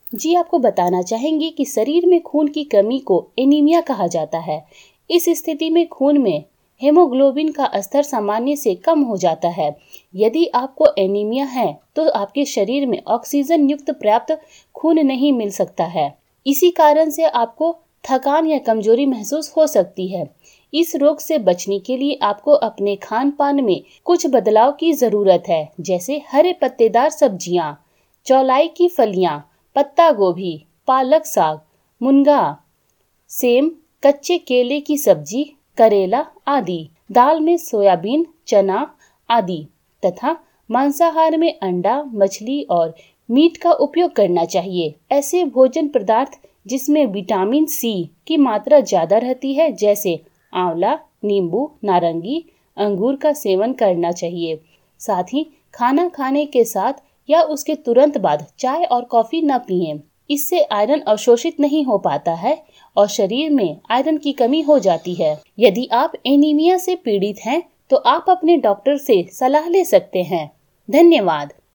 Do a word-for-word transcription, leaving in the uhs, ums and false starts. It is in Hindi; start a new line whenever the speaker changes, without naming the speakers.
जी, आपको बताना चाहेंगे कि शरीर में खून की कमी को एनीमिया कहा जाता है। इस स्थिति में खून में हेमोग्लोबिन का स्तर सामान्य से कम हो जाता है। यदि आपको एनीमिया है तो आपके शरीर में ऑक्सीजन युक्त पर्याप्त खून नहीं मिल सकता है। इसी कारण से आपको थकान या कमजोरी महसूस हो सकती है। इस रोग से बचने के लिए आपको अपने खान पान में कुछ बदलाव की जरूरत है, जैसे हरे पत्तेदार सब्जियां, चौलाई की फलियां, पत्ता गोभी, पालक साग, मुनगा, सेम, कच्चे केले की सब्जी, करेला आदि, दाल में सोयाबीन, चना आदि तथा मांसाहार में अंडा, मछली और मीट का उपयोग करना चाहिए। ऐसे भोजन पदार्थ जिसमें विटामिन सी की मात्रा ज्यादा रहती है, जैसे आंवला, नींबू, नारंगी, अंगूर का सेवन करना चाहिए। साथ ही खाना खाने के साथ या उसके तुरंत बाद चाय और कॉफी न पिएं। इससे आयरन अवशोषित नहीं हो पाता है और शरीर में आयरन की कमी हो जाती है। यदि आप एनीमिया से पीड़ित हैं तो आप अपने डॉक्टर से सलाह ले सकते हैं। धन्यवाद।